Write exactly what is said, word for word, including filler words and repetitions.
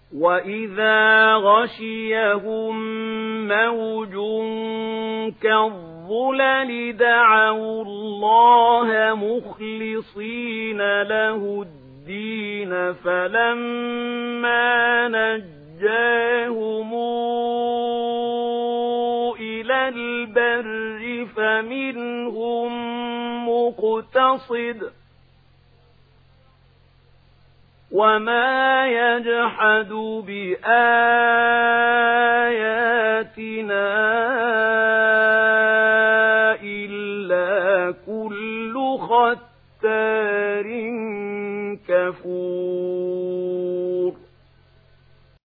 وَإِذَا غَشِيَهُم مَّوْجٌ كَالظُّلَلِ دَعَوُا اللَّهَ مُخْلِصِينَ لَهُ الدِّينَ فَلَمَّا نَجَّاهُمْ إِلَى الْبَرِّ فَمِنْهُم مُّقْتَصِدٌ وَمَا يَجْحَدُ بِآيَاتِنَا